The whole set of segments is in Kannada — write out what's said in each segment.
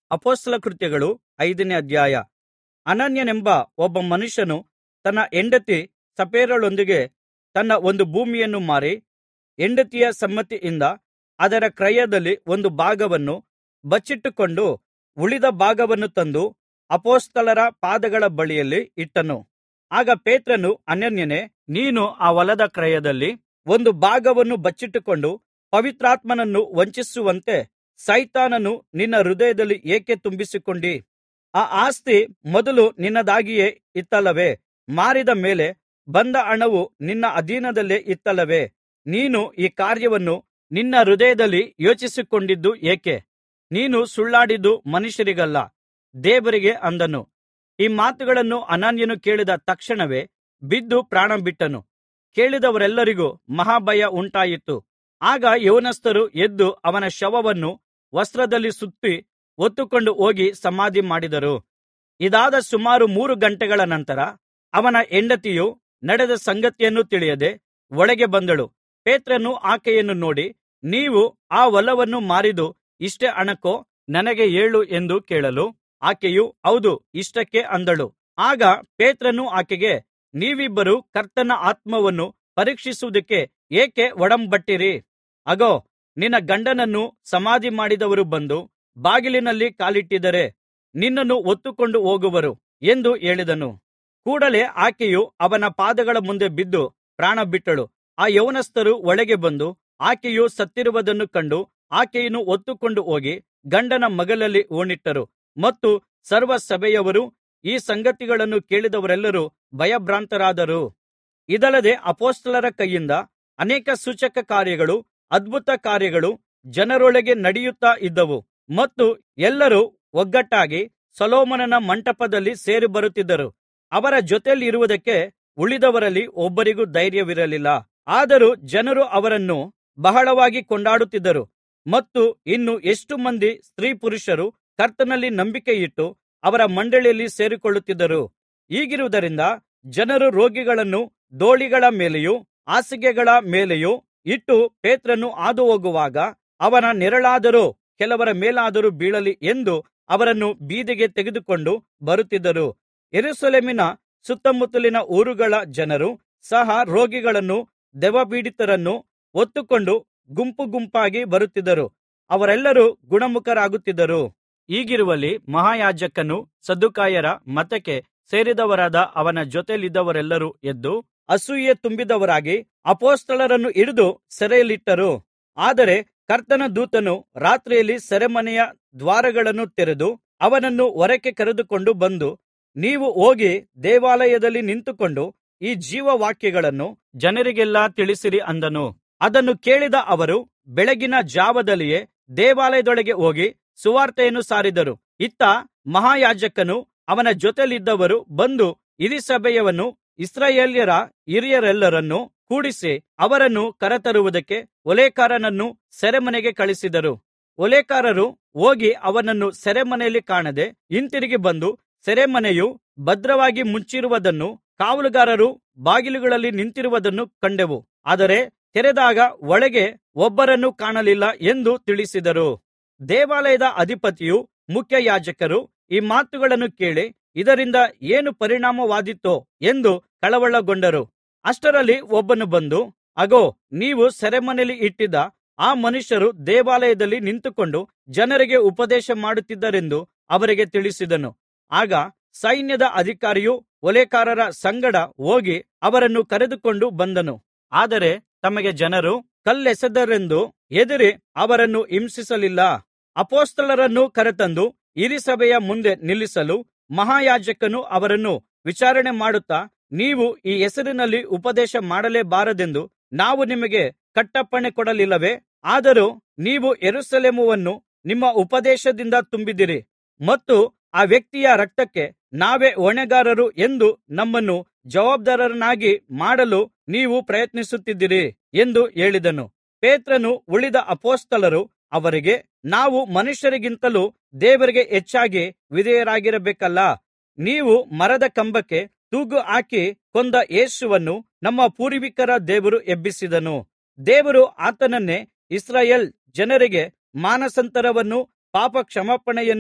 ಅಪೊಸ್ತಲ ಕೃತ್ಯಗಳು 5ನೇ ಅಧ್ಯಾಯ. ಅನನೀಯನೆಂಬ ಒಬ್ಬ ಮನುಷ್ಯನು ತನ್ನ ಹೆಂಡತಿ ಸಪ್ಫೈರಳೊಂದಿಗೆ ತನ್ನ ಒಂದು ಭೂಮಿಯನ್ನು ಮಾರಿ, ಹೆಂಡತಿಯ ಸಮ್ಮತಿಯಿಂದ ಅದರ ಕ್ರಯದಲ್ಲಿ ಒಂದು ಭಾಗವನ್ನು ಬಚ್ಚಿಟ್ಟುಕೊಂಡು, ಉಳಿದ ಭಾಗವನ್ನು ತಂದು ಅಪೊಸ್ತಲರ ಪಾದಗಳ ಬಳಿಯಲ್ಲಿ ಇಟ್ಟನು. ಆಗ ಪೇತ್ರನು, ಅನನೀಯನೇ, ನೀನು ಆ ಹೊಲದ ಕ್ರಯದಲ್ಲಿ ಒಂದು ಭಾಗವನ್ನು ಬಚ್ಚಿಟ್ಟುಕೊಂಡು ಪವಿತ್ರಾತ್ಮನನ್ನು ವಂಚಿಸುವಂತೆ ಸೈತಾನನು ನಿನ್ನ ಹೃದಯದಲ್ಲಿ ಏಕೆ ತುಂಬಿಸಿಕೊಂಡಿ? ಆ ಆಸ್ತಿ ಮೊದಲು ನಿನ್ನದಾಗಿಯೇ ಇತ್ತಲ್ಲವೇ? ಮಾರಿದ ಮೇಲೆ ಬಂದ ಹಣವು ನಿನ್ನ ಅಧೀನದಲ್ಲೇ ಇತ್ತಲ್ಲವೇ? ನೀನು ಈ ಕಾರ್ಯವನ್ನು ನಿನ್ನ ಹೃದಯದಲ್ಲಿ ಯೋಚಿಸಿಕೊಂಡಿದ್ದು ಏಕೆ? ನೀನು ಸುಳ್ಳಾಡಿದ್ದು ಮನುಷ್ಯರಿಗಲ್ಲ, ದೇವರಿಗೆ ಅಂದನು. ಈ ಮಾತುಗಳನ್ನು ಅನನೀಯನು ಕೇಳಿದ ತಕ್ಷಣವೇ ಬಿದ್ದು ಪ್ರಾಣಬಿಟ್ಟನು. ಕೇಳಿದವರೆಲ್ಲರಿಗೂ ಮಹಾಭಯ ಉಂಟಾಯಿತು. ಆಗ ಯೌವನಸ್ಥರು ಎದ್ದು ಅವನ ಶವವನ್ನು ವಸ್ತ್ರದಲ್ಲಿ ಸುತ್ತಿ ಹೊತ್ತುಕೊಂಡು ಹೋಗಿ ಸಮಾಧಿ ಮಾಡಿದರು. ಇದಾದ ಸುಮಾರು 3 ಗಂಟೆಗಳ ನಂತರ ಅವನ ಹೆಂಡತಿಯು ನಡೆದ ಸಂಗತಿಯನ್ನು ತಿಳಿಯದೆ ಒಳಗೆ ಬಂದಳು. ಪೇತ್ರನು ಆಕೆಯನ್ನು ನೋಡಿ, ನೀವು ಆ ಹೊಲವನ್ನು ಮಾರಿದ್ದು ಇಷ್ಟೇ ಹಣಕ್ಕೋ? ನನಗೆ ಹೇಳು ಎಂದು ಕೇಳಲು, ಆಕೆಯು ಹೌದು, ಇಷ್ಟಕ್ಕೆ ಅಂದಳು. ಆಗ ಪೇತ್ರನು ಆಕೆಗೆ, ನೀವಿಬ್ಬರೂ ಕರ್ತನ ಆತ್ಮವನ್ನು ಪರೀಕ್ಷಿಸುವುದಕ್ಕೆ ಏಕೆ ಒಡಂಬಟ್ಟಿರಿ? ಅಗೋ, ನಿನ್ನ ಗಂಡನನ್ನು ಸಮಾಧಿ ಮಾಡಿದವರು ಬಂದು ಬಾಗಿಲಿನಲ್ಲಿ ಕಾಲಿಟ್ಟಿದ್ದಾರೆ, ನಿನ್ನನ್ನು ಹೊತ್ತುಕೊಂಡು ಹೋಗುವರು ಎಂದು ಹೇಳಿದನು. ಕೂಡಲೇ ಆಕೆಯು ಅವನ ಪಾದಗಳ ಮುಂದೆ ಬಿದ್ದು ಪ್ರಾಣಬಿಟ್ಟಳು. ಆ ಯೌವನಸ್ಥರು ಒಳಗೆ ಬಂದು ಆಕೆಯು ಸತ್ತಿರುವುದನ್ನು ಕಂಡು ಆಕೆಯನ್ನು ಹೊತ್ತುಕೊಂಡು ಹೋಗಿ ಗಂಡನ ಮಗ್ಗುಲಲ್ಲಿ ಹೂಣಿಟ್ಟರು. ಮತ್ತು ಸರ್ವ ಸಭೆಯವರೂ ಈ ಸಂಗತಿಗಳನ್ನು ಕೇಳಿದವರೆಲ್ಲರೂ ಭಯಭ್ರಾಂತರಾದರು. ಇದಲ್ಲದೆ ಅಪೊಸ್ತಲರ ಕೈಯಿಂದ ಅನೇಕ ಸೂಚಕ ಕಾರ್ಯಗಳೂ ಅದ್ಭುತ ಕಾರ್ಯಗಳೂ ಜನರೊಳಗೆ ನಡೆಯುತ್ತಾ ಇದ್ದವು. ಮತ್ತು ಎಲ್ಲರೂ ಒಗ್ಗಟ್ಟಾಗಿ ಸೊಲೊಮೋನನ ಮಂಟಪದಲ್ಲಿ ಸೇರಿ ಬರುತ್ತಿದ್ದರು. ಅವರ ಜೊತೆಯಲ್ಲಿರುವುದಕ್ಕೆ ಉಳಿದವರಲ್ಲಿ ಒಬ್ಬರಿಗೂ ಧೈರ್ಯವಿರಲಿಲ್ಲ. ಆದರೂ ಜನರು ಅವರನ್ನು ಬಹಳವಾಗಿ ಕೊಂಡಾಡುತ್ತಿದ್ದರು. ಮತ್ತು ಇನ್ನು ಎಷ್ಟು ಮಂದಿ ಸ್ತ್ರೀ ಪುರುಷರು ಕರ್ತನಲ್ಲಿ ನಂಬಿಕೆಯಿಟ್ಟು ಅವರ ಮಂಡಳಿಯಲ್ಲಿ ಸೇರಿಕೊಳ್ಳುತ್ತಿದ್ದರು. ಹೀಗಿರುವುದರಿಂದ ಜನರು ರೋಗಿಗಳನ್ನು ದೋಲಿಗಳ ಮೇಲೆಯೂ ಹಾಸಿಗೆಗಳ ಮೇಲೆಯೂ ಇಟ್ಟು, ಪೇತ್ರನು ಹಾದುಹೋಗುವಾಗ ಅವನ ನೆರಳಾದರೂ ಕೆಲವರ ಮೇಲಾದರೂ ಬೀಳಲಿ ಎಂದು ಅವರನ್ನು ಬೀದಿಗೆ ತೆಗೆದುಕೊಂಡು ಬರುತ್ತಿದ್ದರು. ಯೆರೂಸಲೇಮಿನ ಸುತ್ತಮುತ್ತಲಿನ ಊರುಗಳ ಜನರು ಸಹ ರೋಗಿಗಳನ್ನೂ ದೆವ್ವಪೀಡಿತರನ್ನೂ ಹೊತ್ತುಕೊಂಡು ಗುಂಪು ಗುಂಪಾಗಿ ಬರುತ್ತಿದ್ದರು. ಅವರೆಲ್ಲರೂ ಗುಣಮುಖರಾಗುತ್ತಿದ್ದರು. ಹೀಗಿರುವಲ್ಲಿ ಮಹಾಯಾಜಕನೂ ಸದ್ದುಕಾಯರ ಮತಕ್ಕೆ ಸೇರಿದವರಾದ ಅವನ ಜೊತೆಯಲ್ಲಿದ್ದವರೆಲ್ಲರೂ ಎದ್ದು ಅಸೂಯೆ ತುಂಬಿದವರಾಗಿ ಅಪೊಸ್ತಲರನ್ನು ಹಿಡಿದು ಸೆರೆಯಲ್ಲಿಟ್ಟರು. ಆದರೆ ಕರ್ತನ ದೂತನು ರಾತ್ರಿಯಲ್ಲಿ ಸೆರೆಮನೆಯ ದ್ವಾರಗಳನ್ನು ತೆರೆದು ಅವನನ್ನು ಹೊರಕ್ಕೆ ಕರೆದುಕೊಂಡು ಬಂದು, ನೀವು ಹೋಗಿ ದೇವಾಲಯದಲ್ಲಿ ನಿಂತುಕೊಂಡು ಈ ಜೀವವಾಕ್ಯಗಳನ್ನು ಜನರಿಗೆಲ್ಲಾ ತಿಳಿಸಿರಿ ಅಂದನು. ಅದನ್ನು ಕೇಳಿದ ಅವರು ಬೆಳಗಿನ ಜಾವದಲ್ಲಿಯೇ ದೇವಾಲಯದೊಳಗೆ ಹೋಗಿ ಸುವಾರ್ತೆಯನ್ನು ಸಾರಿದರು. ಇತ್ತ ಮಹಾಯಾಜಕನೂ ಅವನ ಜೊತೆಯಲ್ಲಿದ್ದವರು ಬಂದು ಹಿರೀಸಭೆಯವನ್ನೂ ಇಸ್ರಾಯೇಲ್ಯರ ಹಿರಿಯರೆಲ್ಲರನ್ನೂ ಕೂಡಿಸಿ ಅವರನ್ನು ಕರತರುವುದಕ್ಕೆ ಓಲೇಕಾರನನ್ನು ಸೆರೆಮನೆಗೆ ಕಳುಹಿಸಿದರು. ಓಲೇಕಾರರು ಹೋಗಿ ಅವನನ್ನು ಸೆರೆಮನೆಯಲ್ಲಿ ಕಾಣದೆ ಹಿಂತಿರುಗಿ ಬಂದು, ಸೆರೆಮನೆಯು ಭದ್ರವಾಗಿ ಮುಚ್ಚಿರುವುದನ್ನೂ ಕಾವಲುಗಾರರು ಬಾಗಿಲುಗಳಲ್ಲಿ ನಿಂತಿರುವುದನ್ನೂ ಕಂಡೆವು. ಆದರೆ ತೆರೆದಾಗ ಒಳಗೆ ಒಬ್ಬರನ್ನೂ ಕಾಣಲಿಲ್ಲ ಎಂದು ತಿಳಿಸಿದರು. ದೇವಾಲಯದ ಅಧಿಪತಿಯೂ ಮುಖ್ಯಯಾಜಕರೂ ಈ ಮಾತುಗಳನ್ನು ಕೇಳಿ ಇದರಿಂದ ಏನು ಪರಿಣಾಮವಾದೀತೋ ಎಂದು ಕಳವಳಗೊಂಡರು. ಅಷ್ಟರಲ್ಲಿ ಒಬ್ಬನು ಬಂದು, ಅಗೋ, ನೀವು ಸೆರೆಮನೆಯಲ್ಲಿ ಇಟ್ಟಿದ್ದ ಆ ಮನುಷ್ಯರು ದೇವಾಲಯದಲ್ಲಿ ನಿಂತುಕೊಂಡು ಜನರಿಗೆ ಉಪದೇಶ ಮಾಡುತ್ತಿದ್ದಾರೆಂದು ಅವರಿಗೆ ತಿಳಿಸಿದನು. ಆಗ ಸೈನ್ಯದ ಅಧಿಕಾರಿಯು ಓಲೇಕಾರರ ಸಂಗಡ ಹೋಗಿ ಅವರನ್ನು ಕರೆದುಕೊಂಡು ಬಂದನು. ಆದರೆ ತಮಗೆ ಜನರು ಕಲ್ಲೆಸೆದರೆಂದು ಹೆದರಿ ಅವರನ್ನು ಹಿಂಸಿಸಲಿಲ್ಲ. ಅಪೊಸ್ತಲರನ್ನು ಕರೆತಂದು ಹಿರೀಸಭೆಯ ಮುಂದೆ ನಿಲ್ಲಿಸಲು ಮಹಾಯಾಜಕನು ಅವರನ್ನು ವಿಚಾರಣೆ ಮಾಡುತ್ತಾ, ನೀವು ಈ ಹೆಸರಿನಲ್ಲಿ ಉಪದೇಶ ಮಾಡಲೇಬಾರದೆಂದು ನಾವು ನಿಮಗೆ ಕಟ್ಟಪ್ಪಣೆ ಕೊಡಲಿಲ್ಲವೇ? ಆದರೂ ನೀವು ಯೆರೂಸಲೇಮನ್ನು ನಿಮ್ಮ ಉಪದೇಶದಿಂದ ತುಂಬಿದಿರಿ ಮತ್ತು ಆ ವ್ಯಕ್ತಿಯ ರಕ್ತಕ್ಕೆ ನಾವೇ ಹೊಣೆಗಾರರು ಎಂದು ನಮ್ಮನ್ನು ಜವಾಬ್ದಾರರನ್ನಾಗಿ ಮಾಡಲು ನೀವು ಪ್ರಯತ್ನಿಸುತ್ತಿದ್ದೀರಿ ಎಂದು ಹೇಳಿದನು. ಪೇತ್ರನೂ ಉಳಿದ ಅಪೊಸ್ತಲರು ಅವರಿಗೆ, ನಾವು ಮನುಷ್ಯರಿಗಿಂತಲೂ ದೇವರಿಗೆ ಹೆಚ್ಚಾಗಿ ವಿಧೇಯರಾಗಿರಬೇಕಲ್ಲಾ? ನೀವು ಮರದ ಕಂಬಕ್ಕೆ ತೂಗು ಹಾಕಿ ಕೊಂದ ಯೇಸುವನ್ನು ನಮ್ಮ ಪೂರ್ವಿಕರ ದೇವರು ಎಬ್ಬಿಸಿದನು. ದೇವರು ಆತನನ್ನೇ ಇಸ್ರಾಯೇಲ್ ಜನರಿಗೆ ಮಾನಸಾಂತರವನ್ನೂ ಪಾಪಕ್ಷಮಾಪಣೆಯನ್ನೂ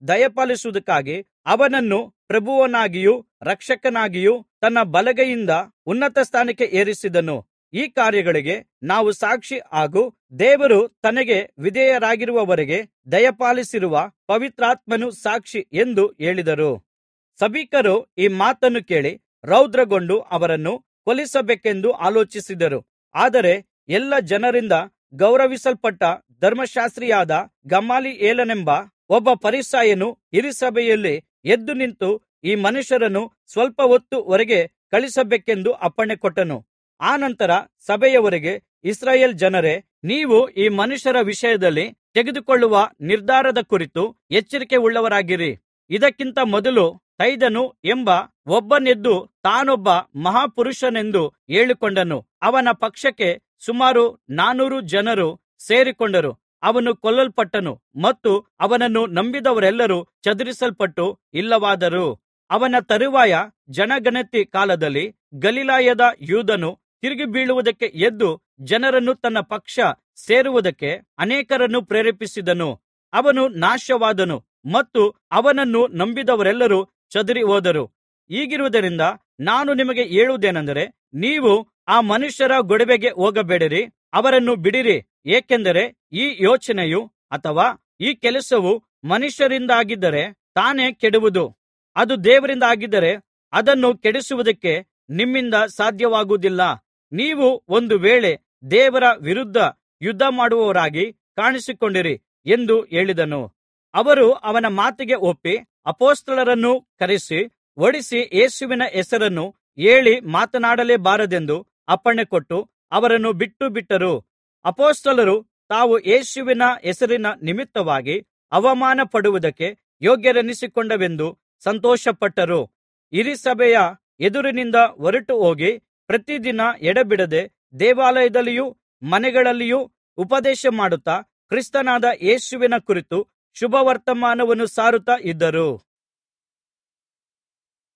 ದಯಪಾಲಿಸುವುದಕ್ಕಾಗಿ ಅವನನ್ನು ಪ್ರಭುವನ್ನಾಗಿಯೂ ರಕ್ಷಕನಾಗಿಯೂ ತನ್ನ ಬಲಗೈಯಿಂದ ಉನ್ನತ ಸ್ಥಾನಕ್ಕೆ ಏರಿಸಿದನು. ಈ ಕಾರ್ಯಗಳಿಗೆ ನಾವು ಸಾಕ್ಷಿ ಹಾಗೂ ದೇವರು ತನಗೆ ವಿಧೇಯರಾಗಿರುವವರಿಗೆ ದಯಪಾಲಿಸಿರುವ ಪವಿತ್ರಾತ್ಮನು ಸಾಕ್ಷಿ ಎಂದು ಹೇಳಿದರು. ಸಭಿಕರು ಈ ಮಾತನ್ನು ಕೇಳಿ ರೌದ್ರಗೊಂಡು ಅವರನ್ನು ಕೊಲ್ಲಿಸಬೇಕೆಂದು ಆಲೋಚಿಸಿದರು. ಆದರೆ ಎಲ್ಲಾ ಜನರಿಂದ ಗೌರವಿಸಲ್ಪಟ್ಟ ಧರ್ಮಶಾಸ್ತ್ರಿಯಾದ ಗಮಾಲಿಯೇಲನೆಂಬ ಒಬ್ಬ ಫರಿಸಾಯನು ಹಿರೀಸಭೆಯಲ್ಲಿ ಎದ್ದು ನಿಂತು ಈ ಮನುಷ್ಯರನ್ನು ಸ್ವಲ್ಪ ಹೊತ್ತು ಹೊರಗೆ ಕಳುಹಿಸಬೇಕೆಂದು ಅಪ್ಪಣೆಕೊಟ್ಟನು. ಆನಂತರ ಸಭೆಯವರಿಗೆ, ಇಸ್ರಾಯೇಲ್ ಜನರೇ, ನೀವು ಈ ಮನುಷ್ಯರ ವಿಷಯದಲ್ಲಿ ತೆಗೆದುಕೊಳ್ಳುವ ನಿರ್ಧಾರದ ಕುರಿತು ಎಚ್ಚರಿಕೆಯುಳ್ಳವರಾಗಿರಿ. ಇದಕ್ಕಿಂತ ಮೊದಲು ತೈದನು ಎಂಬ ಒಬ್ಬನೆದ್ದು ತಾನೊಬ್ಬ ಮಹಾಪುರುಷನೆಂದು ಹೇಳಿಕೊಂಡನು. ಅವನ ಪಕ್ಷಕ್ಕೆ ಸುಮಾರು 400 ಜನರು ಸೇರಿಕೊಂಡರು. ಅವನು ಕೊಲ್ಲಲ್ಪಟ್ಟನು ಮತ್ತು ಅವನನ್ನು ನಂಬಿದವರೆಲ್ಲರೂ ಚದುರಿಸಲ್ಪಟ್ಟು ಇಲ್ಲವಾದರು. ಅವನ ತರುವಾಯ ಜನಗಣತಿ ಕಾಲದಲ್ಲಿ ಗಲಿಲಾಯದ ಯೂದನು ತಿರುಗಿ ಬೀಳುವುದಕ್ಕೆ ಎದ್ದು ಜನರನ್ನು ತನ್ನ ಪಕ್ಷ ಸೇರುವುದಕ್ಕೆ ಅನೇಕರನ್ನು ಪ್ರೇರೇಪಿಸಿದನು. ಅವನು ನಾಶವಾದನು ಮತ್ತು ಅವನನ್ನು ನಂಬಿದವರೆಲ್ಲರೂ ಚದುರಿ ಹೋದರು. ಹೀಗಿರುವುದರಿಂದ ನಾನು ನಿಮಗೆ ಹೇಳುವುದೇನೆಂದರೆ, ನೀವು ಆ ಮನುಷ್ಯರ ಗೊಡವೆಗೆ ಹೋಗಬೇಡಿರಿ, ಅವರನ್ನು ಬಿಡಿರಿ. ಏಕೆಂದರೆ ಈ ಯೋಚನೆಯು ಅಥವಾ ಈ ಕೆಲಸವು ಮನುಷ್ಯರಿಂದಾಗಿದ್ದರೆ ತಾನೇ ಕೆಡುವುದು. ಅದು ದೇವರಿಂದಾಗಿದ್ದರೆ ಅದನ್ನು ಕೆಡಿಸುವುದಕ್ಕೆ ನಿಮ್ಮಿಂದ ಸಾಧ್ಯವಾಗುವುದಿಲ್ಲ. ನೀವು ಒಂದು ವೇಳೆ ದೇವರ ವಿರುದ್ಧ ಯುದ್ಧಮಾಡುವವರಾಗಿ ಕಾಣಿಸಿಕೊಂಡಿರಿ ಎಂದು ಹೇಳಿದನು. ಅವರು ಅವನ ಮಾತಿಗೆ ಒಪ್ಪಿ ಅಪೊಸ್ತಲರನ್ನು ಕರೆಸಿ ಹೊಡಿಸಿ ಯೇಸುವಿನ ಹೆಸರನ್ನು ಹೇಳಿ ಮಾತನಾಡಲೇಬಾರದೆಂದು ಅಪ್ಪಣೆಕೊಟ್ಟು ಅವರನ್ನು ಬಿಟ್ಟುಬಿಟ್ಟರು. ಅಪೊಸ್ತಲರು ತಾವು ಯೇಸುವಿನ ಹೆಸರಿನ ನಿಮಿತ್ತವಾಗಿ ಅವಮಾನಪಡುವುದಕ್ಕೆ ಯೋಗ್ಯರೆನಿಸಿಕೊಂಡರೆಂದು ಸಂತೋಷಪಟ್ಟರು. ಹಿರೀಸಭೆಯ ಎದುರಿನಿಂದ ಹೊರಟುಹೋಗಿ ಪ್ರತಿದಿನ ಎಡೆಬಿಡದೆ ದೇವಾಲಯದಲ್ಲಿಯೂ ಮನೆಗಳಲ್ಲಿಯೂ ಉಪದೇಶಮಾಡುತ್ತಾ ಕ್ರಿಸ್ತನಾದ ಯೇಸುವಿನ ಕುರಿತು ಶುಭವರ್ತಮಾನವನ್ನು ಸಾರುತ್ತಾ ಇದ್ದರು.